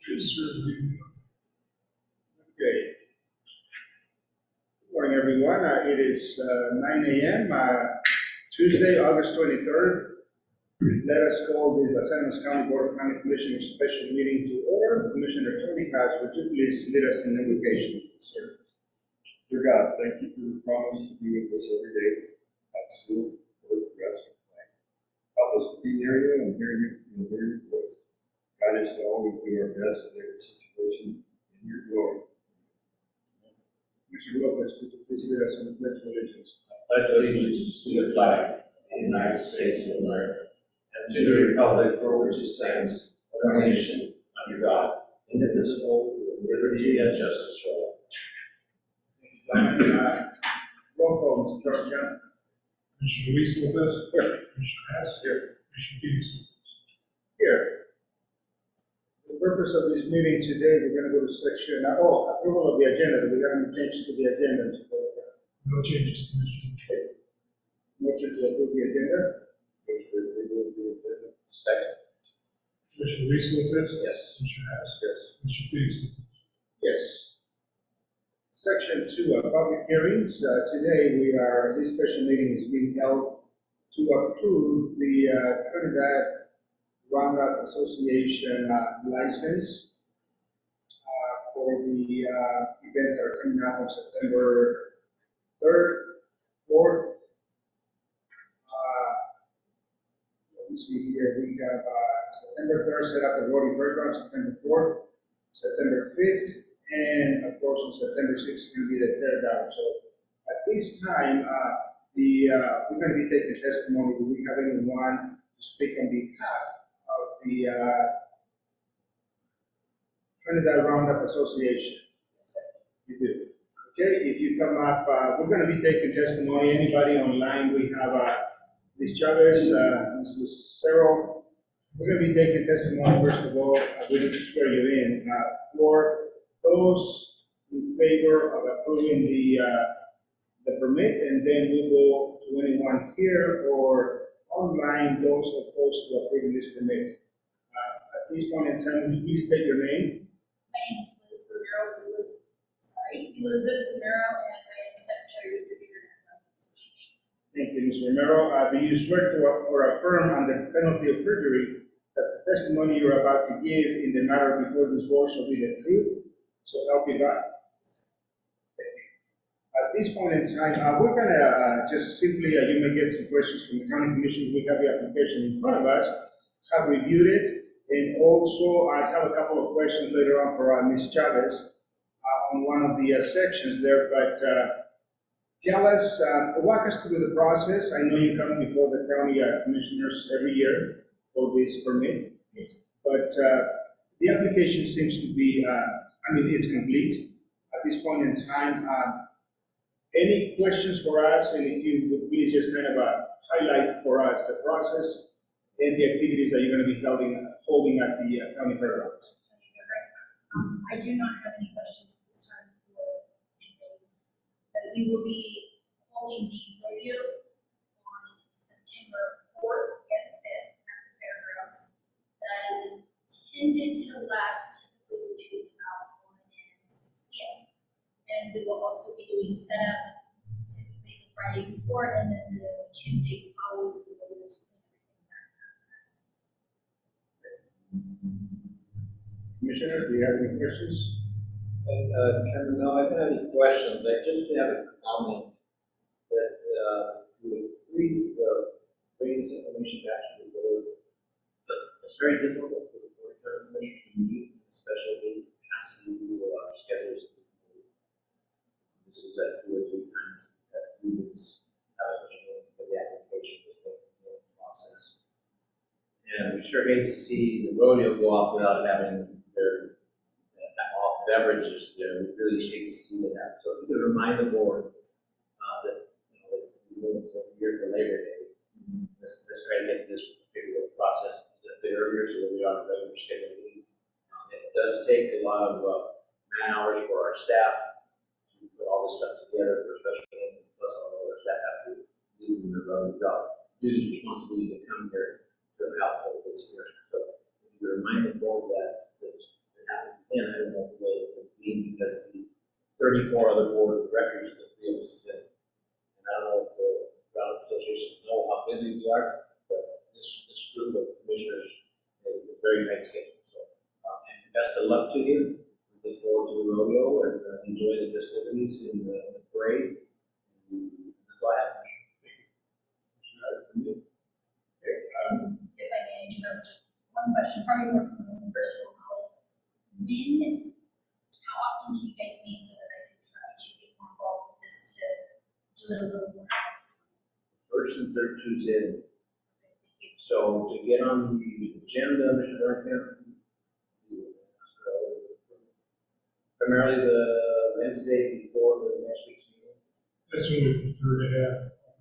Yes, sir. Okay. Good morning, everyone. It is 9 a.m. Tuesday, August 23rd. Let us call the Las Animas County Board of County Commissioners special meeting to order. Commissioner Tony Hatch, would you please lead us in invocation? Sir. Dear God, thank you for your promise to be with us every day at school, work, rest, and play. Help us to be near you and hear your voice. Guide us to always do our best in every situation in your glory. Commissioner Lopez, would you please lead us in the pledge of allegiance? Pledge allegiance to the flag of the United States of America and to the republic for which it stands, one nation, under God, indivisible, with liberty and justice for all. Roll call, Mr. Georgia. Commissioner Luis Lopez. Here. Commissioner Hess. Here. Commissioner Peterson. Here. For the purpose of this meeting today, we're going to go to section, approval of the agenda. We're going to change to the agenda. No changes, Commissioner. Motion to approve the agenda. Which we will do it. Second. Commissioner Luis Lopez. Yes. Commissioner Hess. Yes. Commissioner Peterson. Yes. Section 2, public hearings. Today, this special meeting is being held to approve the Trinidad Roundup Association license for the events that are coming up on September 3rd, 4th. Let me see here, we have September 3rd set up the voting program, September 4th, September 5th, and of course on September 6th is going to be the teardown. So at this time, we're going to be taking testimony. Do we have anyone to speak on behalf of the Trinidad Roundup Association? Yes, sir. You do. Okay, if you come up, we're going to be taking testimony. Anybody online, we have Ms. Chavez, Ms. Lucero. We're going to be taking testimony, first of all. We need to swear you in. For those in favor of approving the permit, and then we go to anyone here or online, those opposed to approving this permit. At this point in time, would you please state your name? My name is Liz Romero, Elizabeth Romero, and I am Secretary of the Trinidad Roundup Association. Thank you, Ms. Romero. Do you swear to or affirm under penalty of perjury that the testimony you are about to give in the matter before this board shall be the truth, so help you God? At this point in time, we're going to just simply, you may get some questions from the county commissioners. We have the application in front of us, have reviewed it, and also I have a couple of questions later on for Ms. Chavez on one of the sections there, but tell us, walk us through the process. I know you come before the county commissioners every year for this permit, Yes, but the application seems to be, it's complete at this point in time. Any questions for us, and if you would please just kind of highlight for us the process and the activities that you're going to be holding at the county fairgrounds. I do not have any questions at this time for today. We will be holding the rodeo on September 4th and 5th at the fairgrounds. That is intended to last typically between about 1 and 6 p.m. And we will also be doing setup typically the Friday before, and then the Tuesday following we will be to clean everything back up. Commissioners, do you have any questions? Chairman, no, I don't have any questions. I just have a comment that you would please bring this information back to the board. It's very difficult for the board of commissioners to meet, especially passing through our schedules. This is at 2 or 3 times that meetings for the application was going through the process. And we sure hate to see the rodeo go off without having their alcohol beverages there. We really hate to see that. So if you could remind the board that we will here for Labor Day. Let's try to get this particular process a bit earlier so that we are on a regular schedule meeting. It does take a lot of man hours for our staff to put all this stuff together for a special meeting, plus all of our staff have to do their own job, do the responsibilities that come here to help with this here. So if you remind the board that this again, I don't know the way it would be because the 34 other board of directors, the three of us sit. And I don't know if the Round associations know how busy we are, but this group of commissioners is very tight schedule. So, and best of luck to you. We look forward to the rodeo and enjoy the festivities in the parade. And that's all I have. If I may, just one question, probably more from the personal knowledge. How often do you guys meet so that I can try to get more involved with this to do it a little more? First and third Tuesday. So to get on the agenda, Mr. Duncan, primarily the Wednesday before the next week's meeting. That's when we prefer to have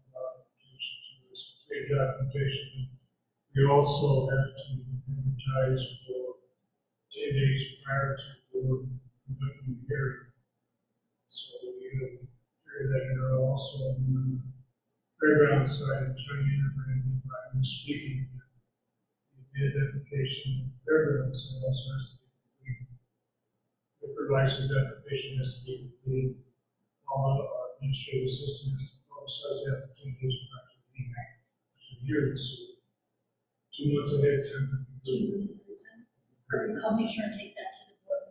documentation. We also have to advertise for 10 days prior to the board conducting the hearing. So we have figured that in also on the fairground side, trying to integrate by speaking. The bid application, fairground side also has to be completed. The license application has to be completed. All our administrative assistant has to process the application prior to the meeting. Hearing, so 2 months ahead of time. 2 months at a time? Perfect, I'll make sure and take that to the board.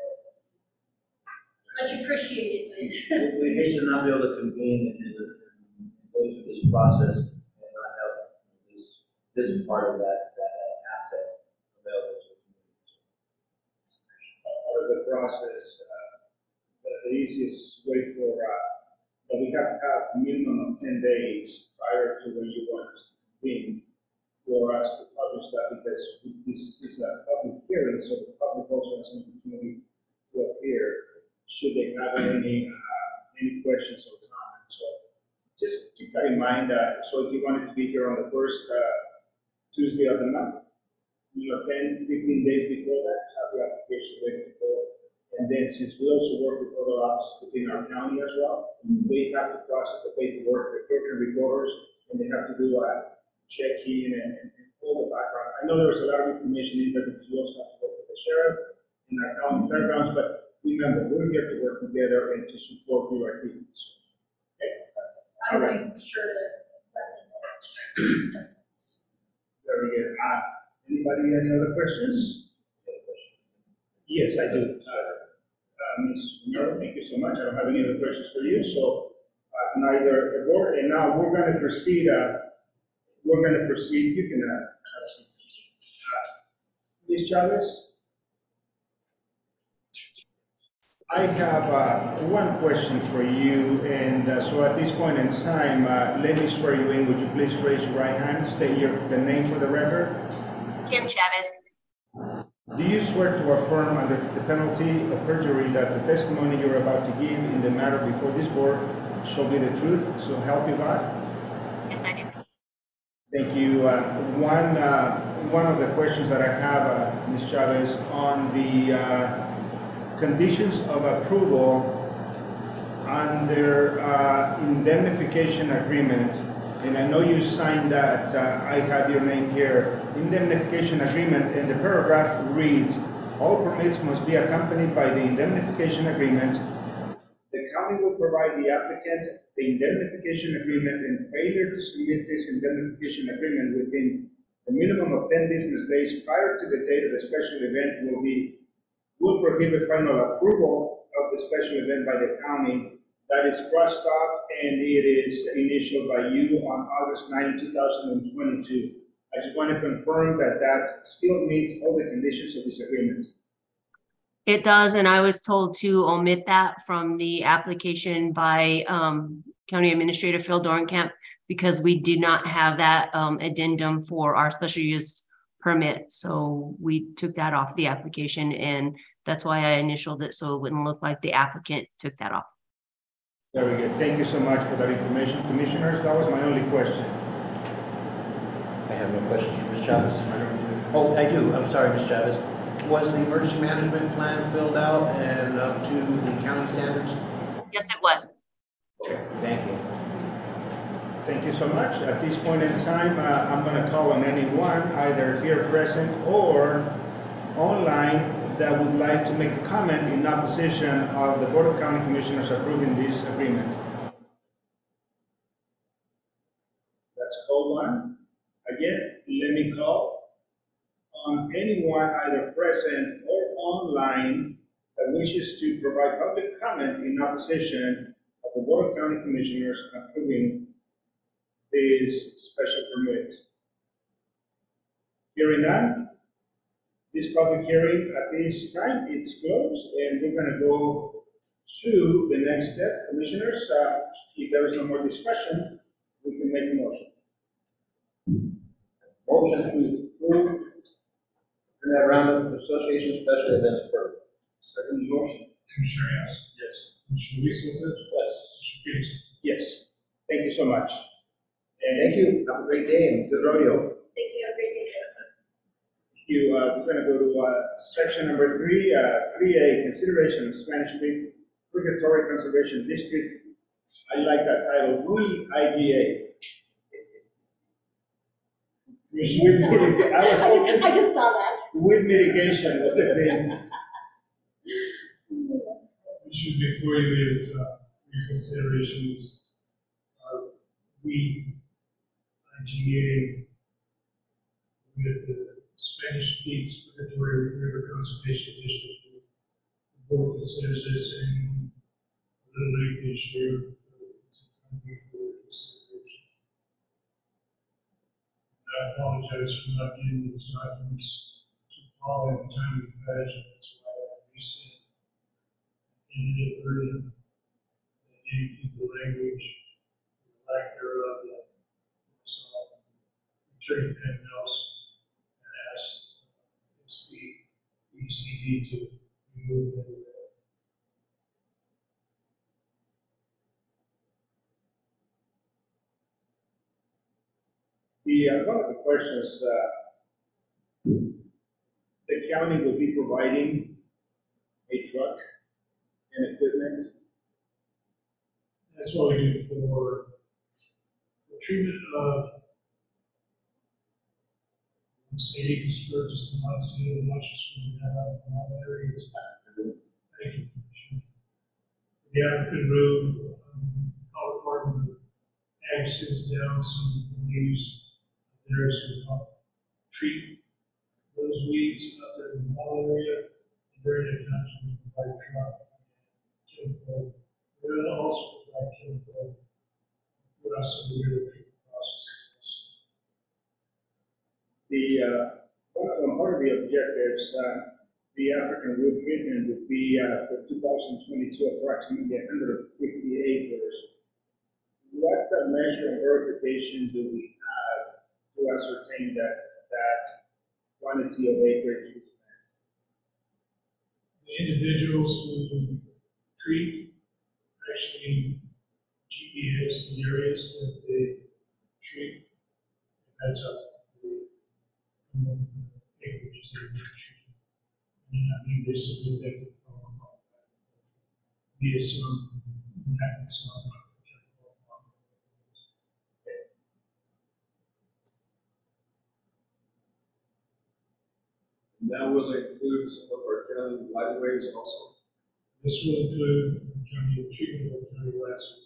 Much appreciated, but. We hate to not be able to convene and go through this process and not have this part of that asset available to the community. Part of the process, the easiest way for, that we have to have a minimum of 10 days prior to when you want us to convene for us to publish that, because this is a public hearing, so the public also has an opportunity to appear should they have any questions or comments. So just keep that in mind. So if you wanted to be here on the first Tuesday of the month, 10, 15 days before that, have the application ready to go. And then since we also work with other offices within our county as well, they have to process the paperwork, the clerk and recorders, and they have to do a check-in and all the background. I know there's a lot of information in there because you also have to work with the sheriff and our county fairgrounds, but remember, we're here to work together and to support your activities. I'll make sure to let them know that's true. Very good. Anybody, any other questions? Yes, I do. Ms. Romero, thank you so much. I don't have any other questions for you, so neither the board, and now we're going to proceed. You can have a seat. Ms. Chavez? I have one question for you, and so at this point in time, let me swear you in. Would you please raise your right hand, state the name for the record? Kim Chavez. Do you swear to affirm under the penalty of perjury that the testimony you're about to give in the matter before this board shall be the truth, so help you God? Yes, I do. Thank you. One of the questions that I have, Ms. Chavez, on the conditions of approval under indemnification agreement, and I know you signed that, I have your name here, indemnification agreement, and the paragraph reads, all permits must be accompanied by the indemnification agreement. The county will provide the applicant the indemnification agreement, and failure to submit this indemnification agreement within the minimum of 10 business days prior to the date of the special event will prohibit final approval of the special event by the county. That is crossed off, and it is initialed by you on August 9, 2022. I just want to confirm that that still meets all the conditions of this agreement. It does, and I was told to omit that from the application by County Administrator Phil Dorncamp because we do not have that addendum for our special use permit. So we took that off the application, and that's why I initialed it so it wouldn't look like the applicant took that off. Very good. Thank you so much for that information, Commissioners. That was my only question. I have no questions for Ms. Chavez. Oh, I do. I'm sorry, Ms. Chavez. Was the emergency management plan filled out and up to the county standards? Yes, it was. Okay, thank you. Thank you so much. At this point in time, I'm going to call on anyone, either here present or online, that would like to make a comment in opposition of the Board of County Commissioners approving this agreement? That's call one. Again, let me call on anyone either present or online that wishes to provide public comment in opposition of the Board of County Commissioners approving this special permit. Hearing none, this public hearing at this time, it's closed, and we're gonna go to the next step. Commissioners, if there is no more discussion, we can make a motion. Motion to approve Internet Roundup Association Special Events Permit. Second motion. Commissioner Hess? Yes. Commissioner Luis Lopez? Yes. Commissioner Peterson? Yes, thank you so much. And Thank you. Have a great day and good rodeo. Thank you, have a great day, guys. we're gonna go to, section number 3A, consideration of Spanish Creek Purgatory Conservation District. I like that title, WE-IDA. With mitigation, I was hoping I just saw that. with mitigation would have been, Issue before you is reconsideration is we IGA with the Spanish Peaks Purgatory River Conservation District. The board considers this in a little late this year. It's in front of you for consideration. I apologize for not getting those documents to Paul in a timely fashion. That's why I resent in it earlier. In the language, the lack thereof, so Attorney Penn Nelson asked its ECD to remove that. one of the questions, the county will be providing a truck and equipment. That's what we do for the treatment of say Sturgis and Muncie and Washington we have in all areas. Thank you. The African road, our department access down some weeds. There's to treat those weeds up there in the wall area. During the time to provide truck, chemical. We're gonna also provide chemical throughout some of the treatment processes. One part of the objectives, the African root treatment would be for 2022 approximately 150 acres. What measure and verification do we have to ascertain that quantity of acreage is met? The individuals who treat actually GPS the areas that they treat. That's up to the acreages they treat. And I mean, they submit that via some, That will include some of our county right of ways also. this will include county treatment of county rights.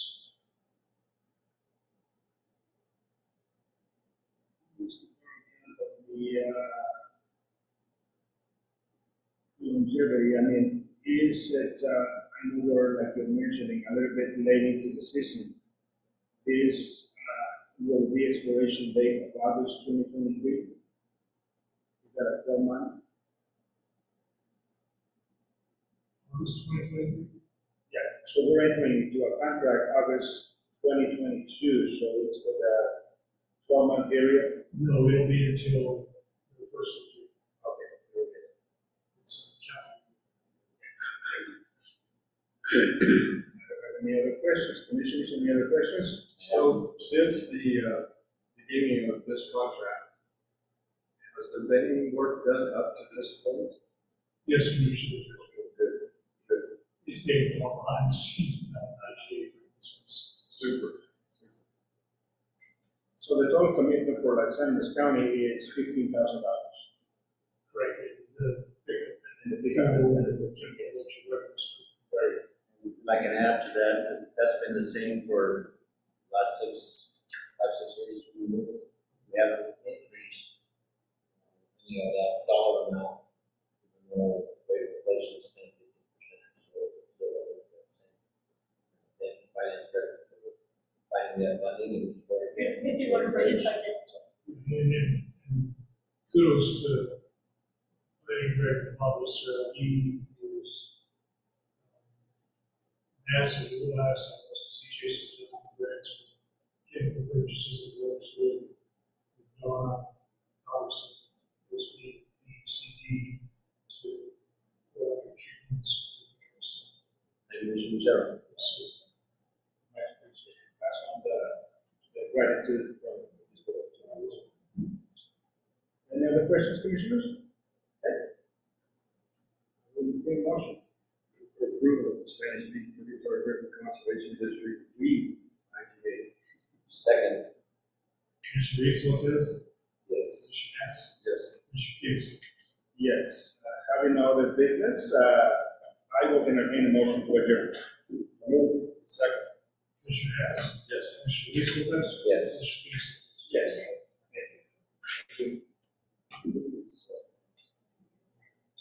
The longevity, I mean, is it, I know we're, like you're mentioning, a little bit late into the season. Is, will the expiration date of August 2023? Is that a 12-month? August 2023? Yeah, so we're entering into a contract August 2022, so it's for the 12-month period. No, it'll be until the first of the year. Okay. It's Any other questions? Commissioners, any other questions? So since the beginning of this contract, has there been any work done up to this point? yes, Commissioner. Good. It's taking more behind the scenes than actually for this one's. Super. So the total commitment for Las Animas County is $15,000. Correct. The If I can add to that, that's been the same for last 5, 6 years. We haven't increased, that dollar amount. No, rate of inflation is 10, 15%, so it's still the same. Then finance director, finding that funding and it's where it can. If you want to bring it budget. And kudos to planning director, officer, he was massive, little ass on us, because he chases down grants for chemical purchases and works with Donna, obviously, this being BCD, to water treatments. Maybe we should share. Pass on the gratitude. Any other questions, commissioners? Any motion for approval of the Spanish Speaking Tributary River Conservation District, we, 1980. Second. Commissioner Reese Lopez, Yes. Commissioner Hess, Yes. Commissioner Kingston. Yes, having no other business, I will entertain a motion to adjourn. Second. Commissioner Hess. Yes. Commissioner Reese Lopez. Yes. Commissioner Kingston.